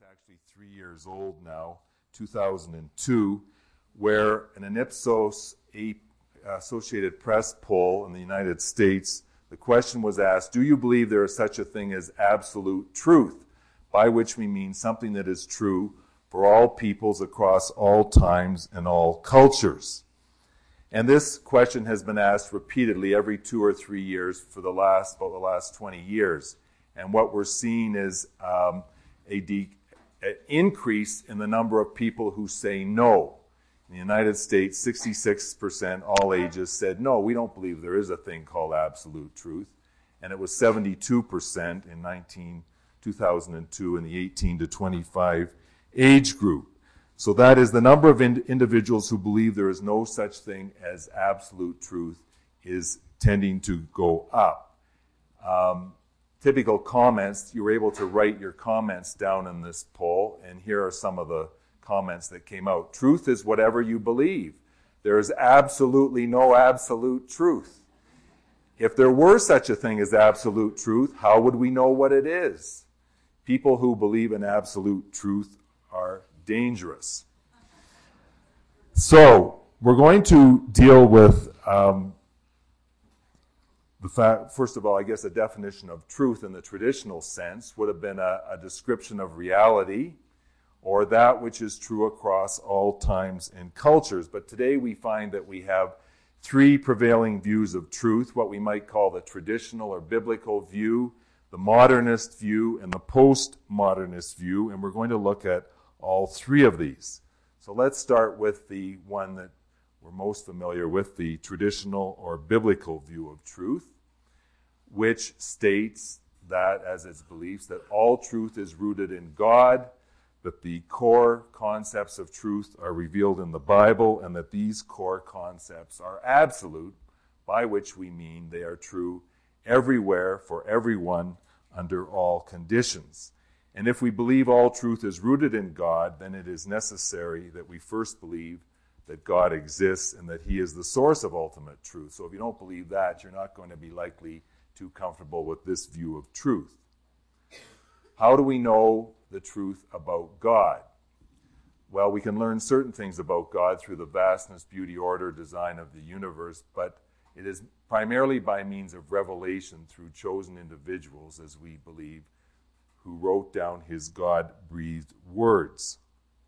actually 3 years old now, 2002, where in an Ipsos Associated Press poll in the United States, the question was asked, do you believe there is such a thing as absolute truth? By which we mean something that is true for all peoples across all times and all cultures. And this question has been asked repeatedly every 2 or 3 years for the last 20 years. And what we're seeing is an increase in the number of people who say no. In the United States, 66%, all ages, said, no, we don't believe there is a thing called absolute truth. And it was 72% in 2002 in the 18 to 25 age group. So that is the number of individuals who believe there is no such thing as absolute truth is tending to go up. Typical comments, you were able to write your comments down in this poll, and here are some of the comments that came out. Truth is whatever you believe. There is absolutely no absolute truth. If there were such a thing as absolute truth, how would we know what it is? People who believe in absolute truth are dangerous. So, we're going to deal with the fact, first of all, I guess a definition of truth in the traditional sense would have been a description of reality or that which is true across all times and cultures. But today we find that we have three prevailing views of truth, what we might call the traditional or biblical view, the modernist view, and the postmodernist view, and we're going to look at all three of these. So let's start with the one that we're most familiar with, the traditional or biblical view of truth, which states that, as its beliefs, that all truth is rooted in God, that the core concepts of truth are revealed in the Bible, and that these core concepts are absolute, by which we mean they are true everywhere for everyone under all conditions. And if we believe all truth is rooted in God, then it is necessary that we first believe that God exists and that He is the source of ultimate truth. So if you don't believe that, you're not going to be likely too comfortable with this view of truth. How do we know the truth about God? Well, we can learn certain things about God through the vastness, beauty, order, design of the universe, but it is primarily by means of revelation through chosen individuals, as we believe, who wrote down His God-breathed words.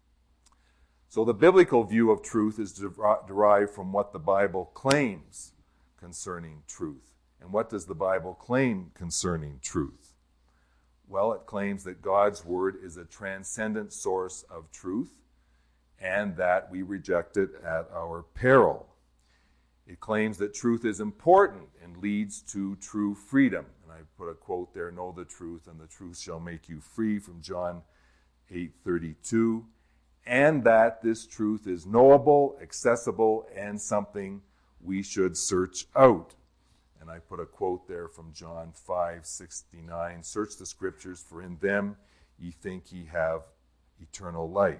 So the biblical view of truth is derived from what the Bible claims concerning truth. And what does the Bible claim concerning truth? Well, it claims that God's Word is a transcendent source of truth and that we reject it at our peril. It claims that truth is important and leads to true freedom. And I put a quote there, know the truth and the truth shall make you free, from John 8:32. And that this truth is knowable, accessible, and something we should search out. And I put a quote there from John 5:69, search the scriptures, for in them ye think ye have eternal life.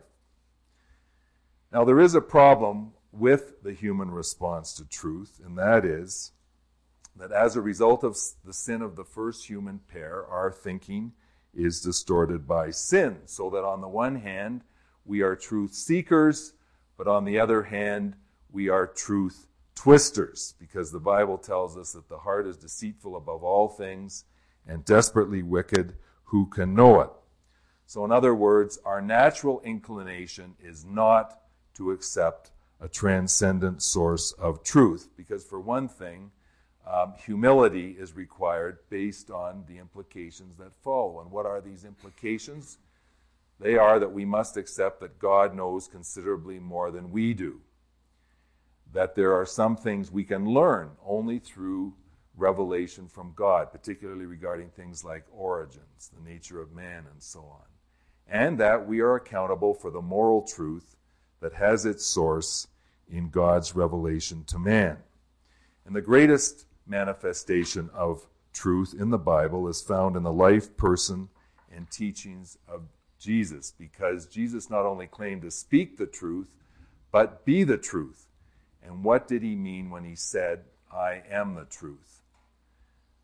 Now there is a problem with the human response to truth, and that is that as a result of the sin of the first human pair, our thinking is distorted by sin. So that on the one hand, we are truth seekers, but on the other hand, we are truth twisters, because the Bible tells us that the heart is deceitful above all things and desperately wicked. Who can know it? So in other words, our natural inclination is not to accept a transcendent source of truth, because for one thing, humility is required based on the implications that follow. And what are these implications? They are that we must accept that God knows considerably more than we do. That there are some things we can learn only through revelation from God, particularly regarding things like origins, the nature of man, and so on. And that we are accountable for the moral truth that has its source in God's revelation to man. And the greatest manifestation of truth in the Bible is found in the life, person, and teachings of Jesus, because Jesus not only claimed to speak the truth, but be the truth. And what did he mean when he said, I am the truth?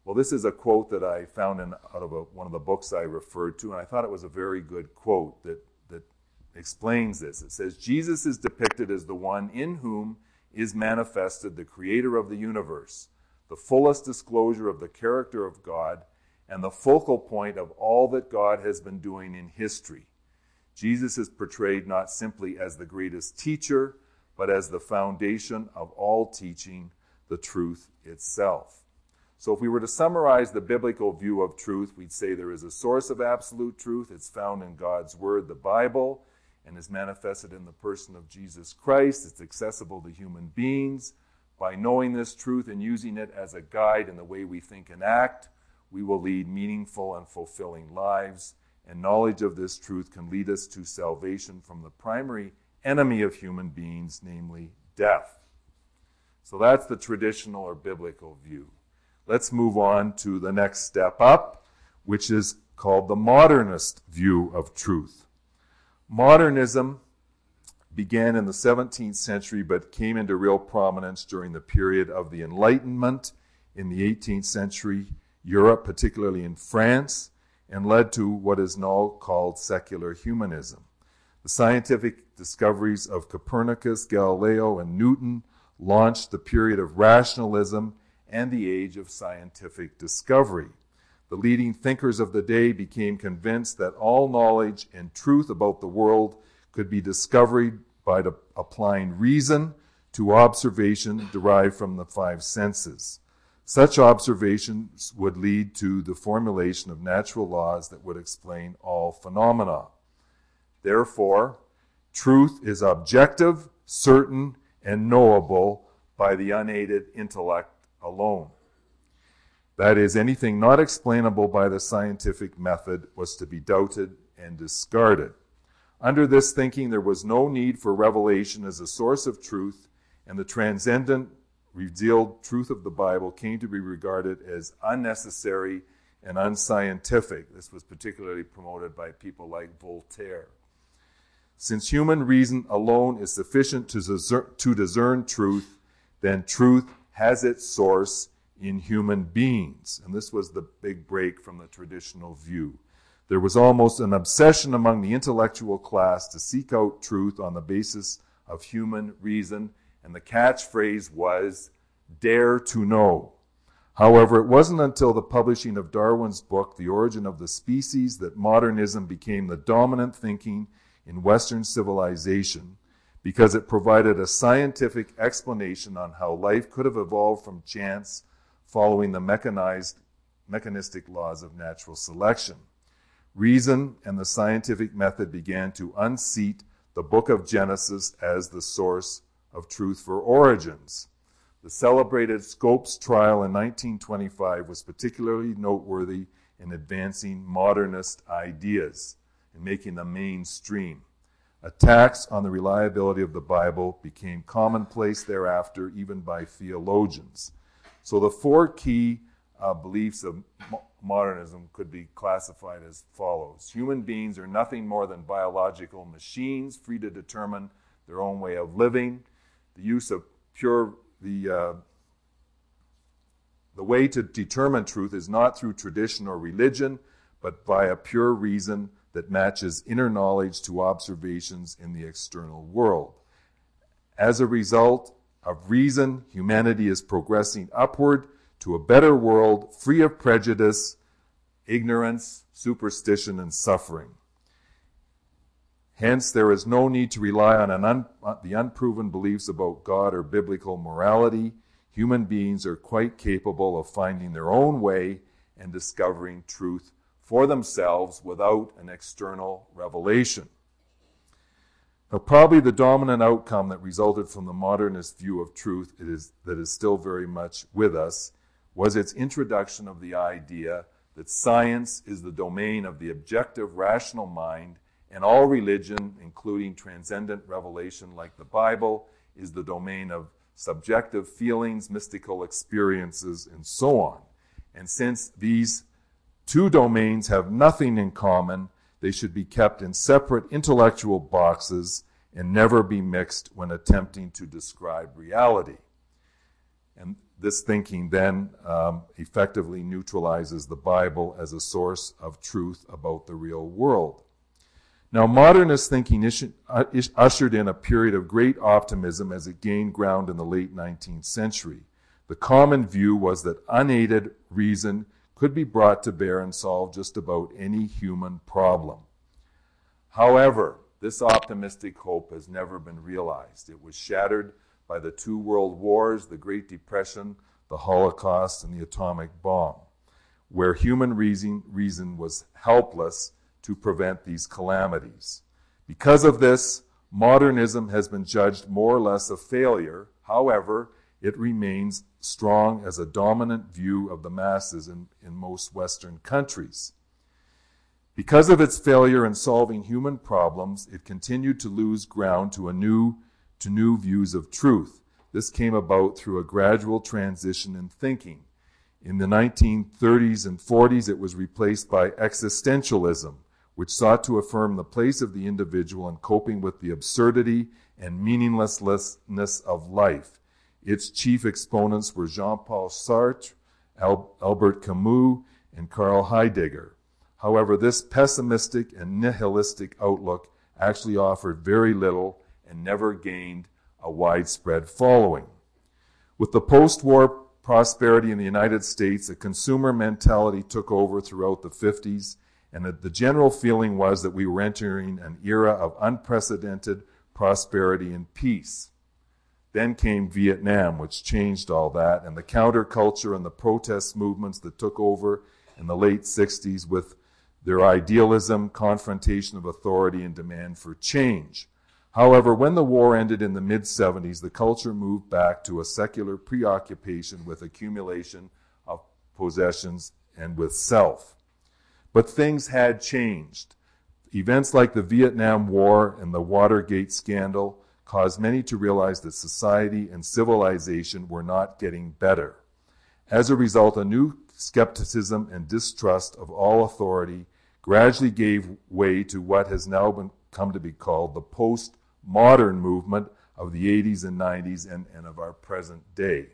Well, this is a quote that I found out of one of the books I referred to, and I thought it was a very good quote that explains this. It says, Jesus is depicted as the one in whom is manifested the creator of the universe, the fullest disclosure of the character of God, and the focal point of all that God has been doing in history. Jesus is portrayed not simply as the greatest teacher, but as the foundation of all teaching, the truth itself. So if we were to summarize the biblical view of truth, we'd say there is a source of absolute truth. It's found in God's Word, the Bible, and is manifested in the person of Jesus Christ. It's accessible to human beings. By knowing this truth and using it as a guide in the way we think and act, we will lead meaningful and fulfilling lives. And knowledge of this truth can lead us to salvation from the primary enemy of human beings, namely death. So that's the traditional or biblical view. Let's move on to the next step up, which is called the modernist view of truth. Modernism began in the 17th century but came into real prominence during the period of the Enlightenment in the 18th century Europe, particularly in France, and led to what is now called secular humanism. The scientific discoveries of Copernicus, Galileo, and Newton launched the period of rationalism and the age of scientific discovery. The leading thinkers of the day became convinced that all knowledge and truth about the world could be discovered by applying reason to observation derived from the five senses. Such observations would lead to the formulation of natural laws that would explain all phenomena. Therefore, truth is objective, certain, and knowable by the unaided intellect alone. That is, anything not explainable by the scientific method was to be doubted and discarded. Under this thinking, there was no need for revelation as a source of truth, and the transcendent, revealed truth of the Bible came to be regarded as unnecessary and unscientific. This was particularly promoted by people like Voltaire. Since human reason alone is sufficient to discern truth, then truth has its source in human beings. And this was the big break from the traditional view. There was almost an obsession among the intellectual class to seek out truth on the basis of human reason, and the catchphrase was, "Dare to know." However, it wasn't until the publishing of Darwin's book, The Origin of the Species, that modernism became the dominant thinking in Western civilization, because it provided a scientific explanation on how life could have evolved from chance following the mechanistic laws of natural selection. Reason and the scientific method began to unseat the book of Genesis as the source of truth for origins. The celebrated Scopes trial in 1925 was particularly noteworthy in advancing modernist ideas and making them mainstream. Attacks on the reliability of the Bible became commonplace thereafter, even by theologians. So the four key beliefs of modernism could be classified as follows. Human beings are nothing more than biological machines, free to determine their own way of living. The way to determine truth is not through tradition or religion, but by a pure reason that matches inner knowledge to observations in the external world. As a result of reason, humanity is progressing upward to a better world free of prejudice, ignorance, superstition, and suffering. Hence, there is no need to rely on the unproven beliefs about God or biblical morality. Human beings are quite capable of finding their own way and discovering truth for themselves without an external revelation. Now, probably the dominant outcome that resulted from the modernist view of truth that is still very much with us was its introduction of the idea that science is the domain of the objective, rational mind, and all religion, including transcendent revelation like the Bible, is the domain of subjective feelings, mystical experiences, and so on. And since these two domains have nothing in common, they should be kept in separate intellectual boxes and never be mixed when attempting to describe reality. And this thinking then effectively neutralizes the Bible as a source of truth about the real world. Now, modernist thinking ushered in a period of great optimism as it gained ground in the late 19th century. The common view was that unaided reason could be brought to bear and solve just about any human problem. However, this optimistic hope has never been realized. It was shattered by the two world wars, the Great Depression, the Holocaust, and the atomic bomb, where human reason was helpless to prevent these calamities. Because of this, modernism has been judged more or less a failure. However, it remains strong as a dominant view of the masses in most Western countries. Because of its failure in solving human problems, it continued to lose ground to new views of truth. This came about through a gradual transition in thinking. In the 1930s and 40s, it was replaced by existentialism, which sought to affirm the place of the individual in coping with the absurdity and meaninglessness of life. Its chief exponents were Jean-Paul Sartre, Albert Camus, and Karl Heidegger. However, this pessimistic and nihilistic outlook actually offered very little and never gained a widespread following. With the post-war prosperity in the United States, a consumer mentality took over throughout the 50s, and the general feeling was that we were entering an era of unprecedented prosperity and peace. Then came Vietnam, which changed all that, and the counterculture and the protest movements that took over in the late 60s with their idealism, confrontation of authority, and demand for change. However, when the war ended in the mid-70s, the culture moved back to a secular preoccupation with accumulation of possessions and with self. But things had changed. Events like the Vietnam War and the Watergate scandal caused many to realize that society and civilization were not getting better. As a result, a new skepticism and distrust of all authority gradually gave way to what has now come to be called the post-modern movement of the 80s and 90s and of our present day.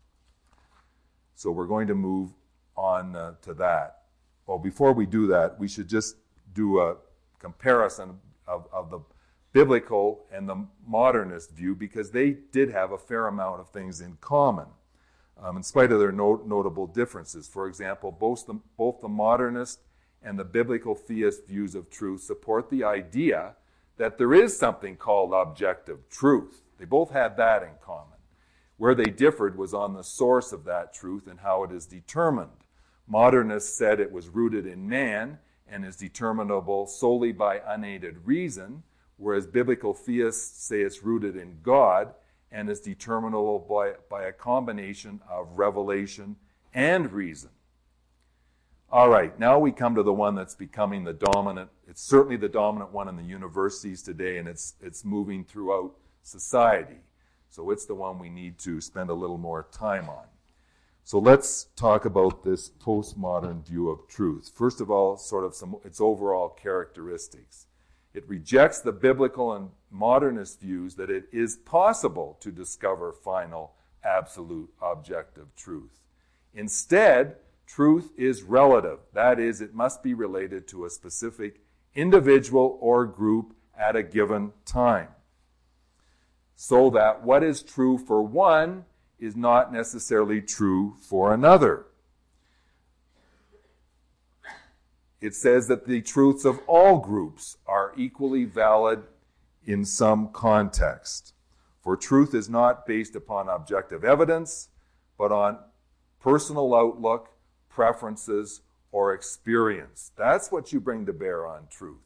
So we're going to move on to that. Well, before we do that, we should just do a comparison of the biblical and the modernist view, because they did have a fair amount of things in common, in spite of their notable differences. For example, both the modernist and the biblical theist views of truth support the idea that there is something called objective truth. They both had that in common. Where they differed was on the source of that truth and how it is determined. Modernists said it was rooted in man and is determinable solely by unaided reason, whereas biblical theists say it's rooted in God and is determinable by a combination of revelation and reason. All right, now we come to the one that's becoming the dominant. It's certainly the dominant one in the universities today, and it's moving throughout society. So it's the one we need to spend a little more time on. So let's talk about this postmodern view of truth. First of all, sort of its overall characteristics. It rejects the biblical and modernist views that it is possible to discover final, absolute, objective truth. Instead, truth is relative. That is, it must be related to a specific individual or group at a given time. So that what is true for one is not necessarily true for another. It says that the truths of all groups are equally valid in some context. For truth is not based upon objective evidence, but on personal outlook, preferences, or experience. That's what you bring to bear on truth.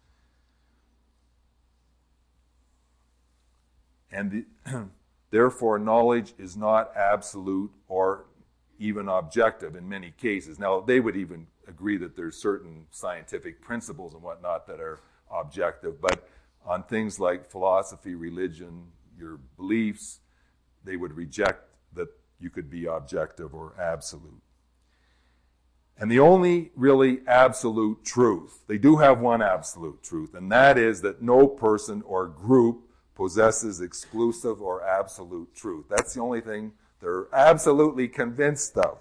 And therefore, knowledge is not absolute or even objective in many cases. Now, they would even agree that there's certain scientific principles and whatnot that are objective, but on things like philosophy, religion, your beliefs, they would reject that you could be objective or absolute. And the only really absolute truth, they do have one absolute truth, and that is that no person or group possesses exclusive or absolute truth. That's the only thing they're absolutely convinced of.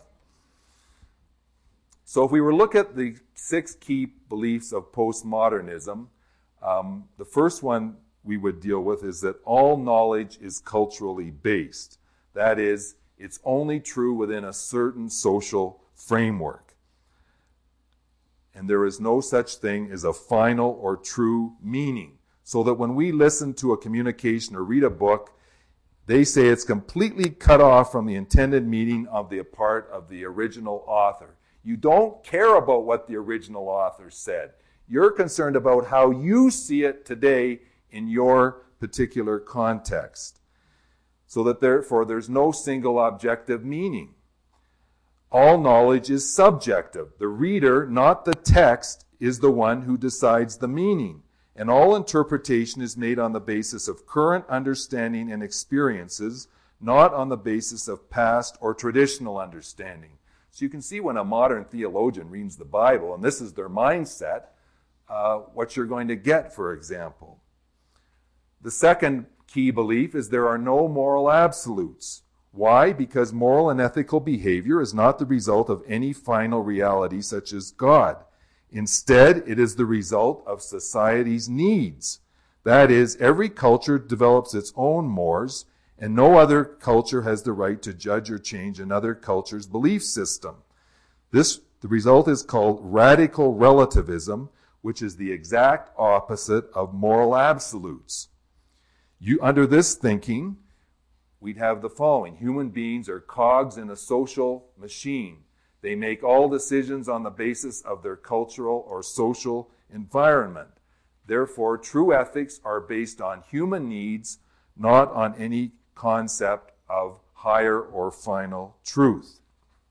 So if we were to look at the 6 key beliefs of postmodernism, the first one we would deal with is that all knowledge is culturally based. That is, it's only true within a certain social framework. And there is no such thing as a final or true meaning. So that when we listen to a communication or read a book, they say it's completely cut off from the intended meaning of the part of the original author. You don't care about what the original author said. You're concerned about how you see it today in your particular context. So that therefore there's no single objective meaning. All knowledge is subjective. The reader, not the text, is the one who decides the meaning. And all interpretation is made on the basis of current understanding and experiences, not on the basis of past or traditional understanding. So you can see when a modern theologian reads the Bible, and this is their mindset, what you're going to get, for example. The second key belief is there are no moral absolutes. Why? Because moral and ethical behavior is not the result of any final reality such as God. Instead, it is the result of society's needs. That is, every culture develops its own mores, and no other culture has the right to judge or change another culture's belief system. The result is called radical relativism, which is the exact opposite of moral absolutes. Under this thinking, we'd have the following. Human beings are cogs in a social machine. They make all decisions on the basis of their cultural or social environment. Therefore, true ethics are based on human needs, not on any concept of higher or final truth.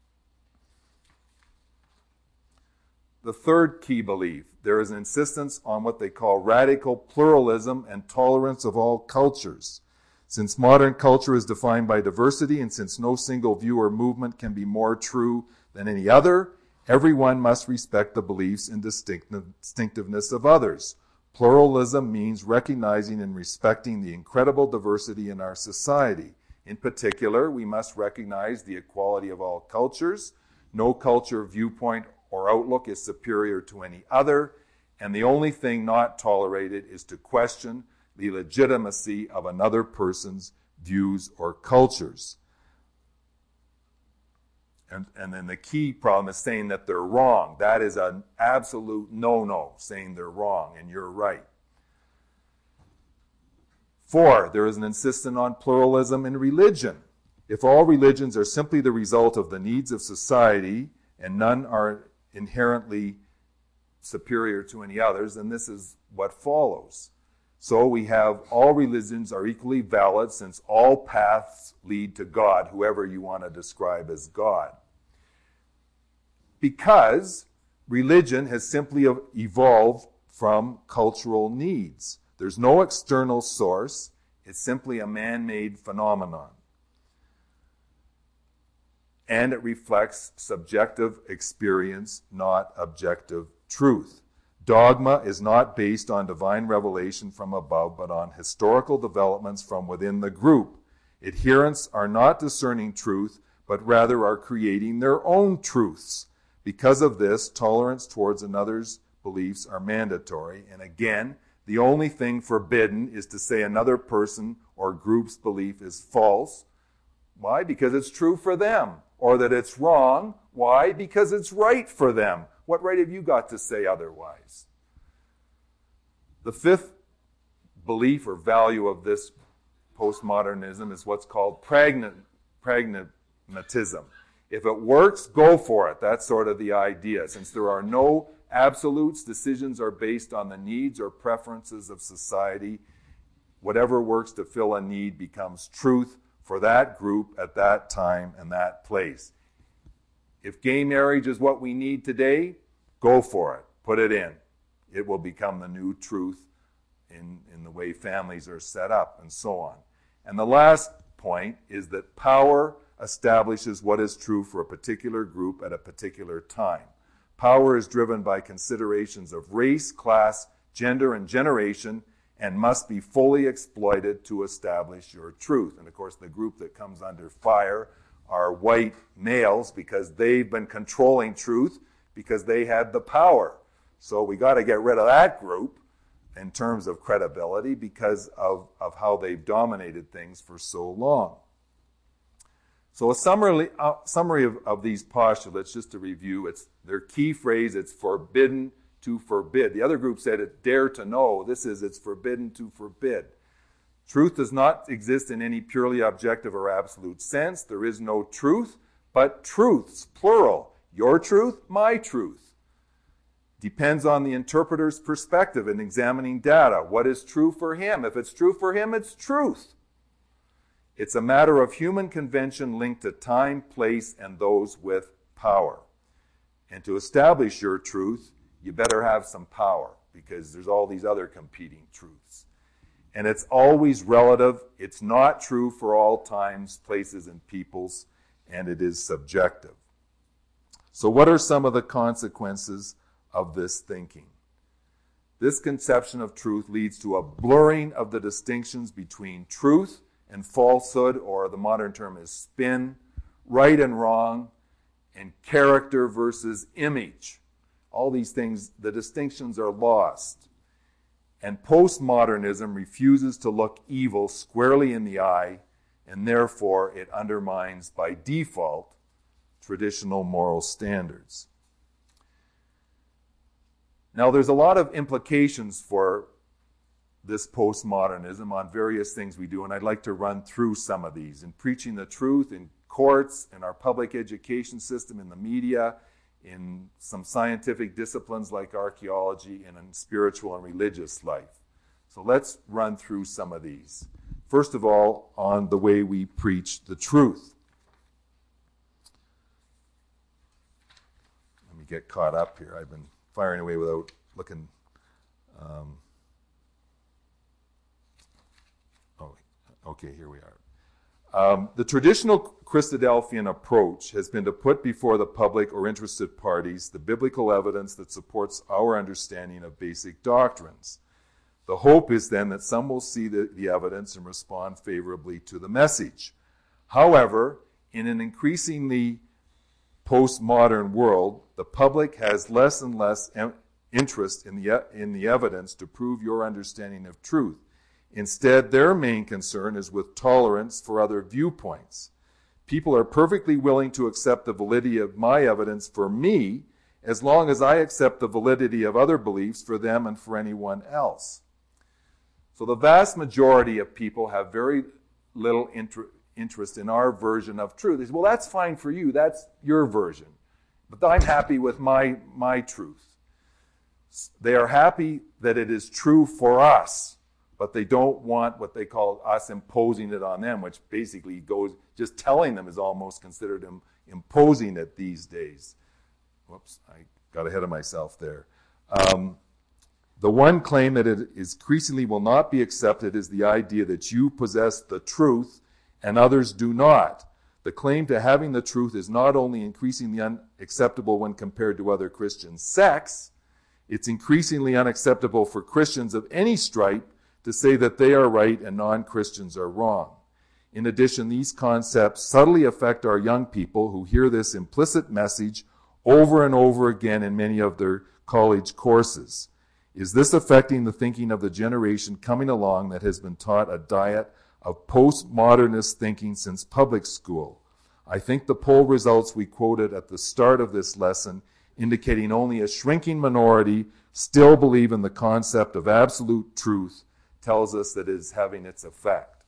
The third key belief, there is an insistence on what they call radical pluralism and tolerance of all cultures. Since modern culture is defined by diversity, and since no single view or movement can be more true than any other, everyone must respect the beliefs and distinctiveness of others. Pluralism means recognizing and respecting the incredible diversity in our society. In particular, we must recognize the equality of all cultures. No culture, viewpoint, or outlook is superior to any other, and the only thing not tolerated is to question the legitimacy of another person's views or cultures. And then the key problem is saying that they're wrong. That is an absolute no-no, saying they're wrong and you're right. 4, there is an insistence on pluralism in religion. If all religions are simply the result of the needs of society and none are inherently superior to any others, then this is what follows. So we have all religions are equally valid since all paths lead to God, whoever you want to describe as God. Because religion has simply evolved from cultural needs. There's no external source. It's simply a man-made phenomenon. And it reflects subjective experience, not objective truth. Dogma is not based on divine revelation from above, but on historical developments from within the group. Adherents are not discerning truth, but rather are creating their own truths. Because of this, tolerance towards another's beliefs are mandatory. And again, the only thing forbidden is to say another person or group's belief is false. Why? Because it's true for them. Or that it's wrong. Why? Because it's right for them. What right have you got to say otherwise? The 5th belief or value of this postmodernism is what's called pragmatism. If it works, go for it. That's sort of the idea. Since there are no absolutes, decisions are based on the needs or preferences of society. Whatever works to fill a need becomes truth for that group at that time and that place. If gay marriage is what we need today, go for it. Put it in. It will become the new truth in the way families are set up and so on. And the last point is that power establishes what is true for a particular group at a particular time. Power is driven by considerations of race, class, gender, and generation, and must be fully exploited to establish your truth. And of course, the group that comes under fire are white males because they've been controlling truth because they had the power. So we got to get rid of that group in terms of credibility because of how they've dominated things for so long. So a summary of these postulates, just to review, it's their key phrase, it's forbidden to forbid. The other group said it's dare to know. This is it's forbidden to forbid. Truth does not exist in any purely objective or absolute sense. There is no truth, but truths, plural. Your truth, my truth. Depends on the interpreter's perspective in examining data. What is true for him? If it's true for him, it's truth. It's a matter of human convention linked to time, place, and those with power. And to establish your truth, you better have some power because there's all these other competing truths. And it's always relative. It's not true for all times, places, and peoples, and it is subjective. So what are some of the consequences of this thinking? This conception of truth leads to a blurring of the distinctions between truth and falsehood, or the modern term is spin, right and wrong, and character versus image. All these things, the distinctions are lost. And postmodernism refuses to look evil squarely in the eye, and therefore it undermines by default traditional moral standards. Now, there's a lot of implications for this postmodernism on various things we do, and I'd like to run through some of these. In preaching the truth, in courts, in our public education system, in the media, in some scientific disciplines like archaeology, and in spiritual and religious life. So let's run through some of these. First of all, on the way we preach the truth. Let me get caught up here. I've been firing away without looking. Okay, here we are. The traditional Christadelphian approach has been to put before the public or interested parties the biblical evidence that supports our understanding of basic doctrines. The hope is then that some will see the evidence and respond favorably to the message. However, in an increasingly postmodern world, the public has less and less interest in the evidence to prove your understanding of truth. Instead, their main concern is with tolerance for other viewpoints. People are perfectly willing to accept the validity of my evidence for me as long as I accept the validity of other beliefs for them and for anyone else. So the vast majority of people have very little interest in our version of truth. They say, well, that's fine for you. That's your version. But I'm happy with my truth. They are happy that it is true for us, but they don't want what they call us imposing it on them, which basically goes, just telling them is almost considered imposing it these days. Whoops, I got ahead of myself there. The one claim that it increasingly will not be accepted is the idea that you possess the truth and others do not. The claim to having the truth is not only increasingly unacceptable when compared to other Christian sects, it's increasingly unacceptable for Christians of any stripe to say that they are right and non-Christians are wrong. In addition, these concepts subtly affect our young people who hear this implicit message over and over again in many of their college courses. Is this affecting the thinking of the generation coming along that has been taught a diet of postmodernist thinking since public school? I think the poll results we quoted at the start of this lesson, indicating only a shrinking minority still believe in the concept of absolute truth, tells us that it is having its effect.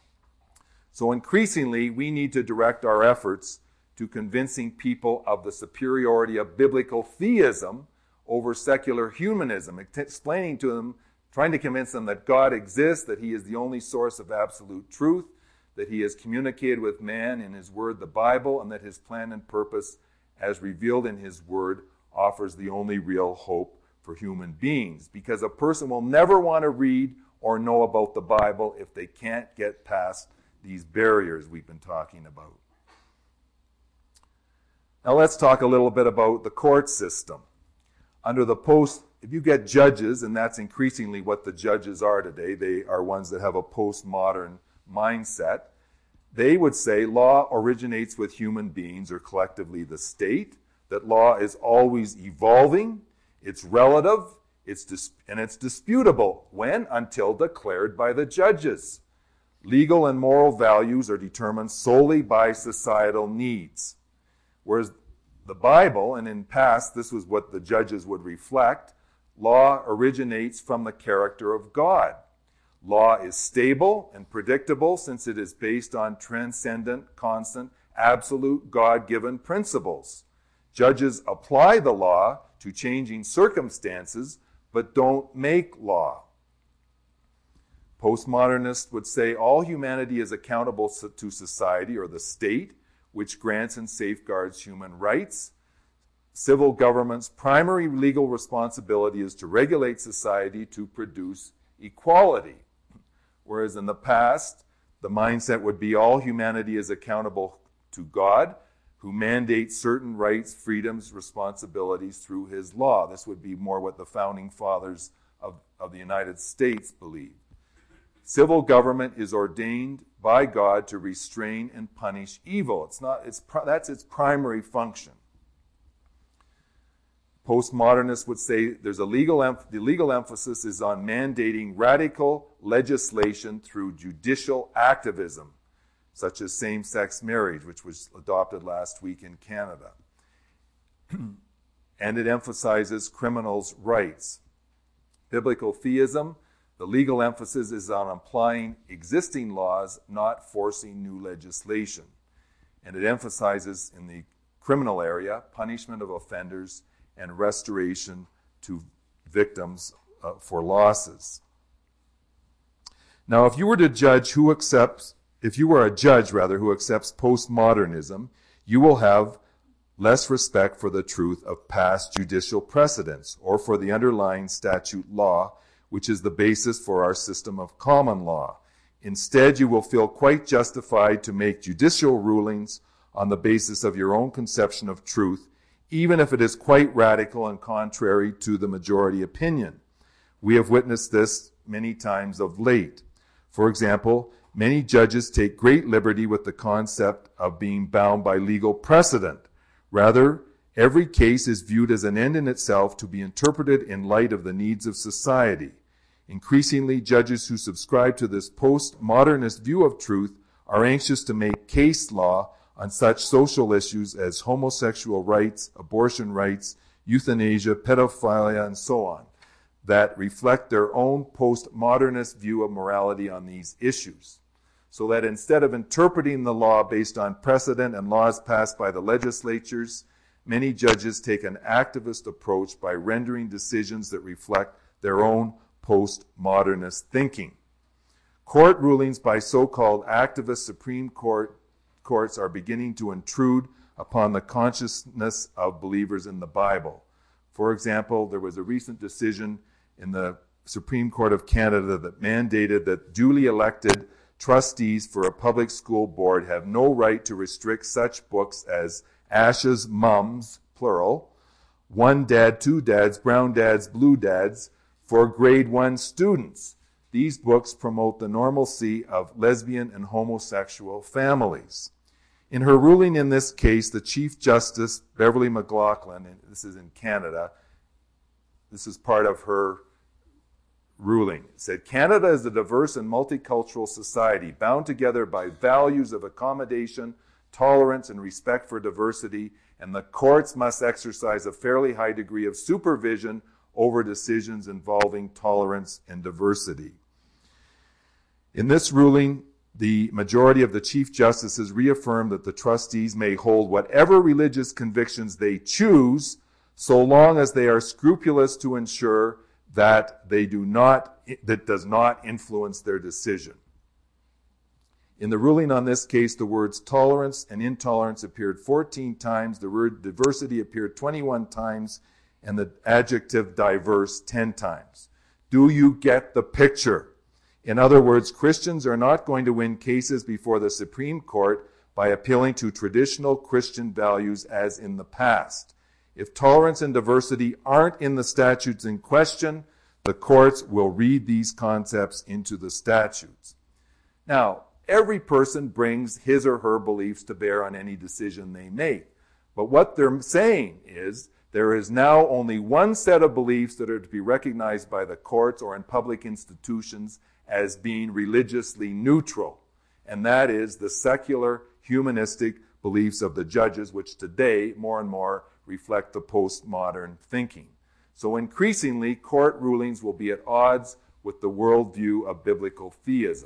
So increasingly, we need to direct our efforts to convincing people of the superiority of biblical theism over secular humanism, explaining to them, trying to convince them that God exists, that he is the only source of absolute truth, that he has communicated with man in his word, the Bible, and that his plan and purpose, as revealed in his word, offers the only real hope for human beings. Because a person will never want to read or know about the Bible if they can't get past these barriers we've been talking about. Now let's talk a little bit about the court system. Under the if you get judges, and that's increasingly what the judges are today, they are ones that have a postmodern mindset, they would say law originates with human beings, or collectively the state, that law is always evolving, it's relative, and it's disputable. When? Until declared by the judges. Legal and moral values are determined solely by societal needs. Whereas the Bible, and in past this was what the judges would reflect, law originates from the character of God. Law is stable and predictable since it is based on transcendent, constant, absolute, God-given principles. Judges apply the law to changing circumstances, but don't make law. Postmodernists would say all humanity is accountable to society or the state, which grants and safeguards human rights. Civil government's primary legal responsibility is to regulate society to produce equality. Whereas in the past, the mindset would be all humanity is accountable to God, who mandates certain rights, freedoms, responsibilities through his law. This would be more what the founding fathers of the United States believed. Civil government is ordained by God to restrain and punish evil. That's its primary function. Postmodernists would say the legal emphasis is on mandating radical legislation through judicial activism, such as same-sex marriage, which was adopted last week in Canada. And it emphasizes criminals' rights. Biblical theism, the legal emphasis is on applying existing laws, not forcing new legislation. And it emphasizes in the criminal area punishment of offenders and restoration to victims for losses. Now, if you were a judge who accepts postmodernism, you will have less respect for the truth of past judicial precedents or for the underlying statute law, which is the basis for our system of common law. Instead, you will feel quite justified to make judicial rulings on the basis of your own conception of truth, even if it is quite radical and contrary to the majority opinion. We have witnessed this many times of late. For example, many judges take great liberty with the concept of being bound by legal precedent. Rather, every case is viewed as an end in itself to be interpreted in light of the needs of society. Increasingly, judges who subscribe to this postmodernist view of truth are anxious to make case law on such social issues as homosexual rights, abortion rights, euthanasia, pedophilia, and so on, that reflect their own postmodernist view of morality on these issues. So that instead of interpreting the law based on precedent and laws passed by the legislatures, many judges take an activist approach by rendering decisions that reflect their own postmodernist thinking. Court rulings by so-called activist Supreme Courts are beginning to intrude upon the consciousness of believers in the Bible. For example, there was a recent decision in the Supreme Court of Canada that mandated that duly elected trustees for a public school board have no right to restrict such books as Ash's Mums, plural, One Dad, Two Dads, Brown Dads, Blue Dads, for grade 1 students. These books promote the normalcy of lesbian and homosexual families. In her ruling in this case, the Chief Justice, Beverly McLaughlin, and this is in Canada, this is part of her ruling, said, Canada is a diverse and multicultural society bound together by values of accommodation, tolerance, and respect for diversity, and the courts must exercise a fairly high degree of supervision over decisions involving tolerance and diversity. In this ruling, the majority of the Chief Justices reaffirmed that the trustees may hold whatever religious convictions they choose, so long as they are scrupulous to ensure that that does not influence their decision. In the ruling on this case, the words tolerance and intolerance appeared 14 times, the word diversity appeared 21 times, and the adjective diverse 10 times. Do you get the picture? In other words, Christians are not going to win cases before the Supreme Court by appealing to traditional Christian values as in the past. If tolerance and diversity aren't in the statutes in question, the courts will read these concepts into the statutes. Now, every person brings his or her beliefs to bear on any decision they make. But what they're saying is there is now only one set of beliefs that are to be recognized by the courts or in public institutions as being religiously neutral, and that is the secular humanistic beliefs of the judges, which today more and more reflect the postmodern thinking. So increasingly, court rulings will be at odds with the worldview of biblical theism.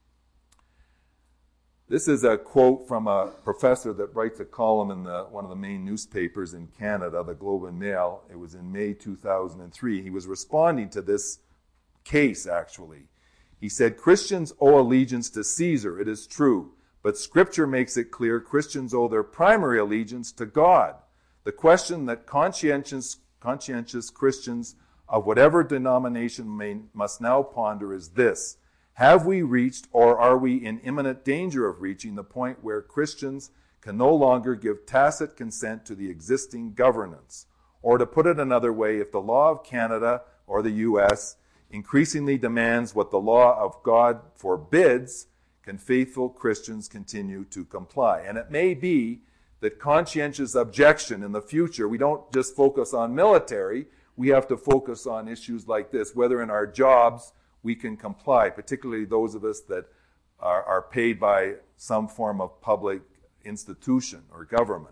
This is a quote from a professor that writes a column in one of the main newspapers in Canada, the Globe and Mail. It was in May 2003. He was responding to this case, actually. He said, "Christians owe allegiance to Caesar, it is true, but Scripture makes it clear Christians owe their primary allegiance to God. The question that conscientious Christians of whatever denomination must now ponder is this: have we reached, or are we in imminent danger of reaching, the point where Christians can no longer give tacit consent to the existing governance? Or to put it another way, if the law of Canada or the U.S. increasingly demands what the law of God forbids, can faithful Christians continue to comply?" And it may be that conscientious objection in the future, we don't just focus on military, we have to focus on issues like this, whether in our jobs we can comply, particularly those of us that are paid by some form of public institution or government.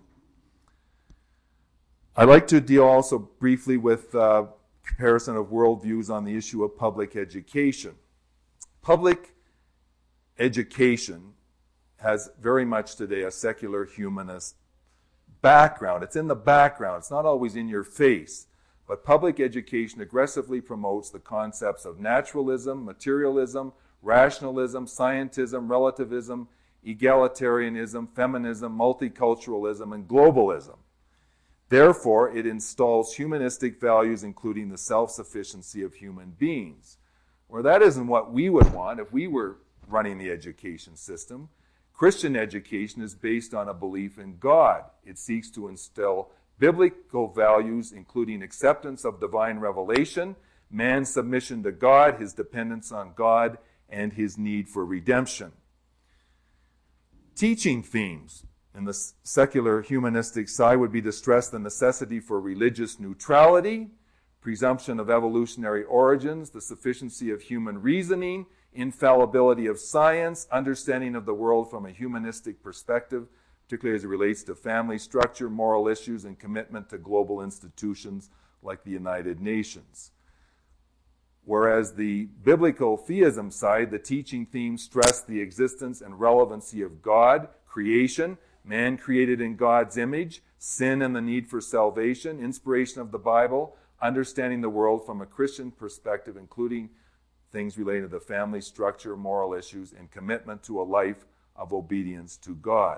I'd like to deal also briefly with comparison of worldviews on the issue of public education. Public education has very much today a secular humanist background. It's in the background. It's not always in your face. But public education aggressively promotes the concepts of naturalism, materialism, rationalism, scientism, relativism, egalitarianism, feminism, multiculturalism, and globalism. Therefore, it installs humanistic values, including the self-sufficiency of human beings. Well, that isn't what we would want if we were running the education system. Christian education is based on a belief in God. It seeks to instill biblical values, including acceptance of divine revelation, man's submission to God, his dependence on God, and his need for redemption. Teaching themes in the secular humanistic side would be to stress the necessity for religious neutrality, presumption of evolutionary origins, the sufficiency of human reasoning, infallibility of science, understanding of the world from a humanistic perspective, particularly as it relates to family structure, moral issues, and commitment to global institutions like the United Nations. Whereas the biblical theism side, the teaching themes stress the existence and relevancy of God, creation, man created in God's image, sin and the need for salvation, inspiration of the Bible, understanding the world from a Christian perspective, including things related to the family structure, moral issues, and commitment to a life of obedience to God.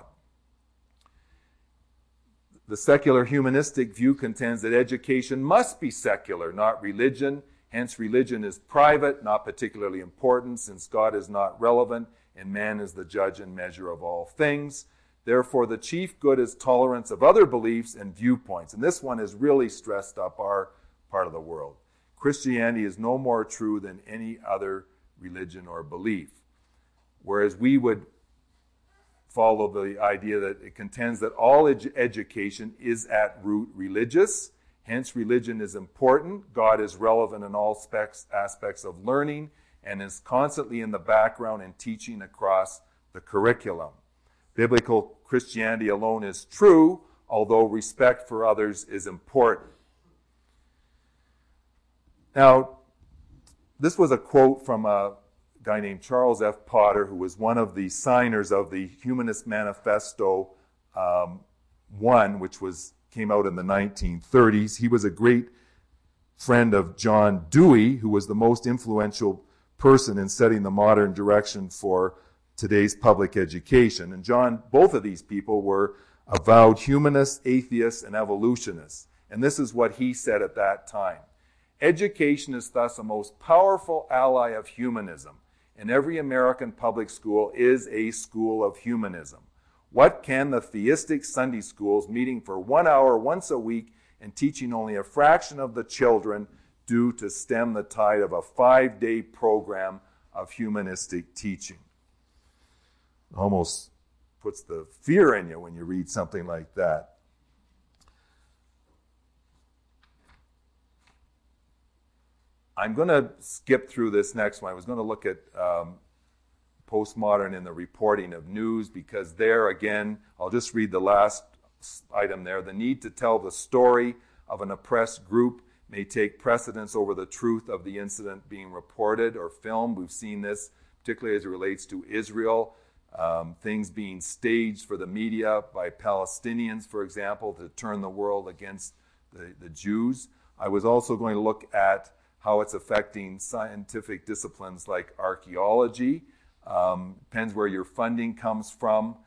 The secular humanistic view contends that education must be secular, not religion. Hence, religion is private, not particularly important, since God is not relevant and man is the judge and measure of all things. Therefore, the chief good is tolerance of other beliefs and viewpoints. And this one has really stressed up our part of the world. Christianity is no more true than any other religion or belief. Whereas we would follow the idea that it contends that all education is at root religious. Hence, religion is important. God is relevant in all aspects of learning and is constantly in the background and teaching across the curriculum. Biblical Christianity alone is true, although respect for others is important. Now, this was a quote from a guy named Charles F. Potter, who was one of the signers of the Humanist Manifesto 1, which came out in the 1930s. He was a great friend of John Dewey, who was the most influential person in setting the modern direction for today's public education. And both of these people were avowed humanists, atheists, and evolutionists. And this is what he said at that time. Education is thus a most powerful ally of humanism, and every American public school is a school of humanism. What can the theistic Sunday schools meeting for 1 hour once a week and teaching only a fraction of the children due to stem the tide of a 5-day program of humanistic teaching. Almost puts the fear in you when you read something like that. I'm going to skip through this next one. I was going to look at postmodern in the reporting of news, because there, again, I'll just read the last item there. The need to tell the story of an oppressed group may take precedence over the truth of the incident being reported or filmed. We've seen this, particularly as it relates to Israel. Things being staged for the media by Palestinians, for example, to turn the world against the Jews. I was also going to look at how it's affecting scientific disciplines like archaeology. Depends where your funding comes from,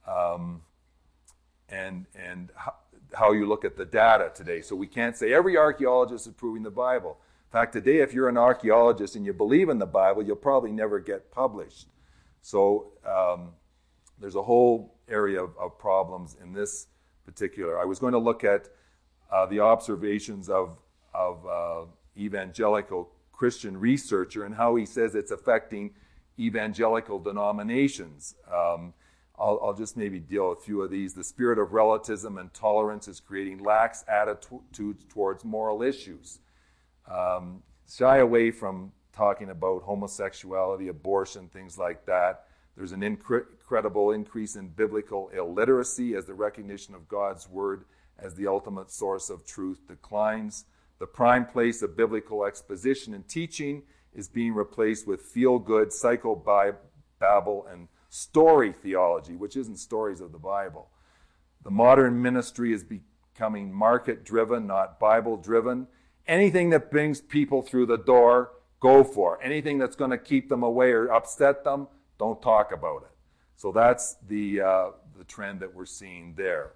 and how you look at the data today. So we can't say every archaeologist is proving the Bible. In fact, today, if you're an archaeologist and you believe in the Bible, you'll probably never get published. So there's a whole area of problems in this particular. I was going to look at the observations of evangelical Christian researcher and how he says it's affecting evangelical denominations. I'll just maybe deal with a few of these. The spirit of relativism and tolerance is creating lax attitudes towards moral issues. Shy away from talking about homosexuality, abortion, things like that. There's an incredible increase in biblical illiteracy as the recognition of God's word as the ultimate source of truth declines. The prime place of biblical exposition and teaching is being replaced with feel-good, psycho-babble, and story theology, which isn't stories of the Bible. The modern ministry is becoming market-driven, not Bible-driven. Anything that brings people through the door, go for. Anything that's going to keep them away or upset them, don't talk about it. So that's the trend that we're seeing there.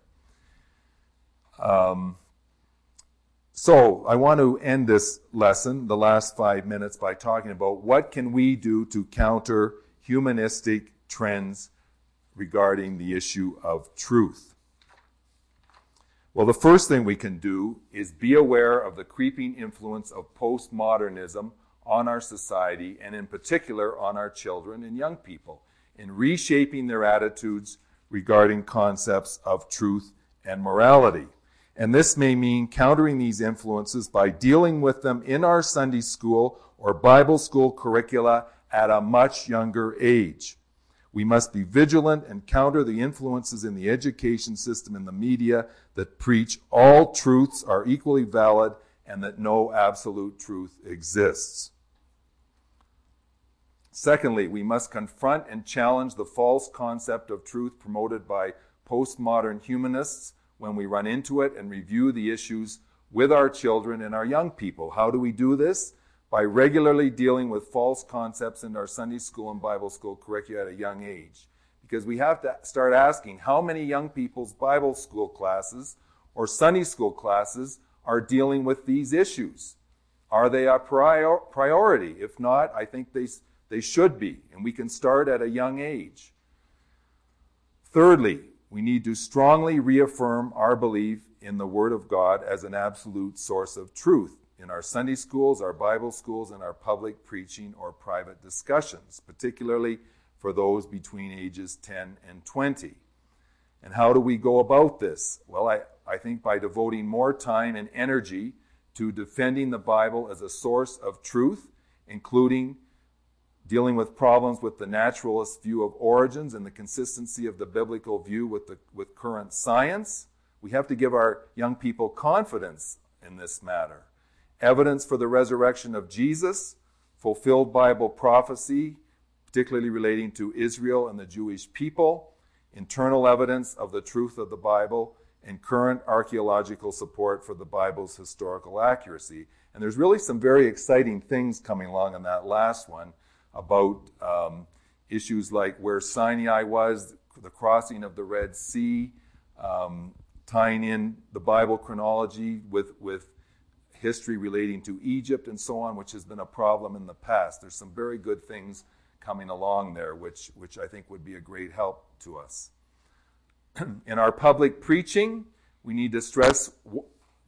So I want to end this lesson, the last 5 minutes, by talking about what can we do to counter humanistic trends regarding the issue of truth. Well, the first thing we can do is be aware of the creeping influence of postmodernism on our society, and in particular on our children and young people, in reshaping their attitudes regarding concepts of truth and morality. And this may mean countering these influences by dealing with them in our Sunday school or Bible school curricula at a much younger age. We must be vigilant and counter the influences in the education system and the media that preach all truths are equally valid and that no absolute truth exists. Secondly, we must confront and challenge the false concept of truth promoted by postmodern humanists when we run into it, and review the issues with our children and our young people. How do we do this? By regularly dealing with false concepts in our Sunday school and Bible school curricula at a young age. Because we have to start asking how many young people's Bible school classes or Sunday school classes are dealing with these issues. Are they a priority? If not, I think they should be, and we can start at a young age. Thirdly, we need to strongly reaffirm our belief in the Word of God as an absolute source of truth in our Sunday schools, our Bible schools, and our public preaching or private discussions, particularly for those between ages 10 and 20. And how do we go about this? Well, I think by devoting more time and energy to defending the Bible as a source of truth, including dealing with problems with the naturalist view of origins and the consistency of the biblical view with current science. We have to give our young people confidence in this matter. Evidence for the resurrection of Jesus, fulfilled Bible prophecy, particularly relating to Israel and the Jewish people, internal evidence of the truth of the Bible, and current archaeological support for the Bible's historical accuracy. And there's really some very exciting things coming along in that last one, about issues like where Sinai was, the crossing of the Red Sea, tying in the Bible chronology with history relating to Egypt and so on, which has been a problem in the past. There's some very good things coming along there, which I think would be a great help to us. In our public preaching, we need to stress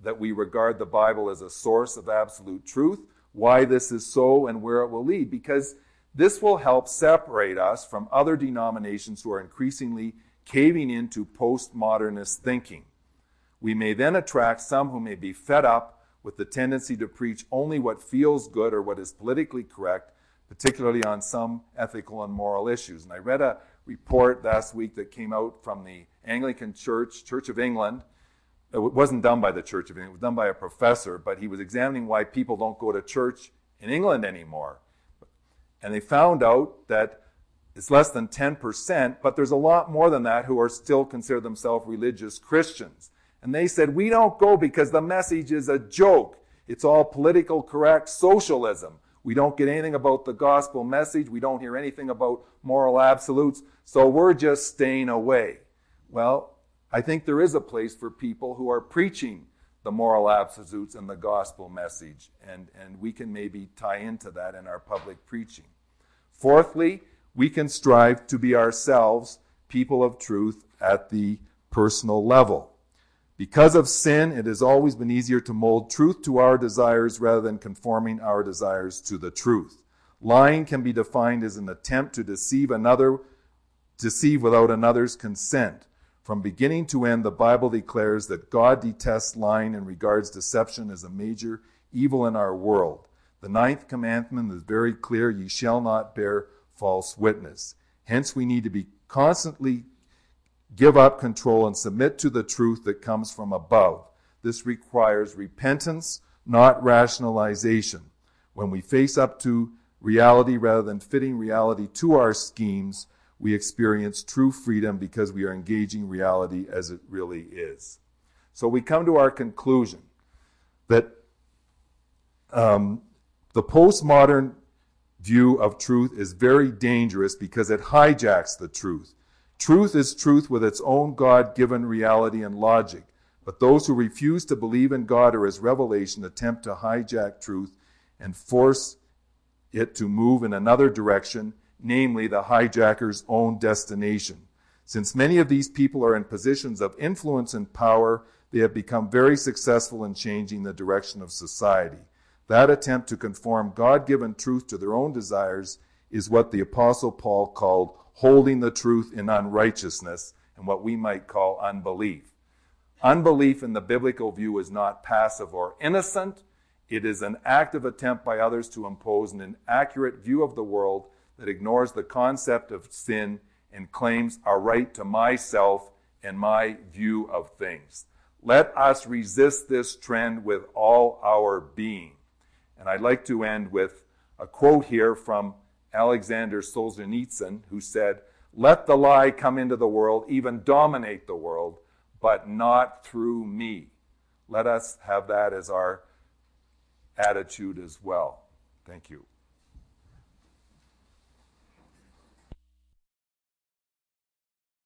that we regard the Bible as a source of absolute truth, why this is so, and where it will lead, because this will help separate us from other denominations who are increasingly caving into postmodernist thinking. We may then attract some who may be fed up with the tendency to preach only what feels good or what is politically correct, particularly on some ethical and moral issues. And I read a report last week that came out from the Anglican Church, Church of England. It wasn't done by the Church of England, it was done by a professor, but he was examining why people don't go to church in England anymore. And they found out that it's less than 10%, but there's a lot more than that who are still consider themselves religious Christians. And they said, we don't go because the message is a joke. It's all political correct socialism. We don't get anything about the gospel message. We don't hear anything about moral absolutes. So we're just staying away. Well, I think there is a place for people who are preaching the moral absolutes and the gospel message. And we can maybe tie into that in our public preaching. Fourthly, we can strive to be ourselves people of truth at the personal level. Because of sin, it has always been easier to mold truth to our desires rather than conforming our desires to the truth. Lying can be defined as an attempt to deceive without another's consent. From beginning to end, the Bible declares that God detests lying and regards deception as a major evil in our world. The 9th commandment is very clear: ye shall not bear false witness. Hence, we need to be constantly give up control and submit to the truth that comes from above. This requires repentance, not rationalization. When we face up to reality rather than fitting reality to our schemes, we experience true freedom because we are engaging reality as it really is. So we come to our conclusion that the postmodern view of truth is very dangerous because it hijacks the truth. Truth is truth with its own God-given reality and logic. But those who refuse to believe in God or His revelation attempt to hijack truth and force it to move in another direction, namely the hijacker's own destination. Since many of these people are in positions of influence and power, they have become very successful in changing the direction of society. That attempt to conform God-given truth to their own desires is what the Apostle Paul called holding the truth in unrighteousness, and what we might call unbelief. Unbelief in the biblical view is not passive or innocent. It is an active attempt by others to impose an inaccurate view of the world that ignores the concept of sin and claims a right to myself and my view of things. Let us resist this trend with all our being. And I'd like to end with a quote here from Alexander Solzhenitsyn, who said, "Let the lie come into the world, even dominate the world, but not through me." Let us have that as our attitude as well. Thank you.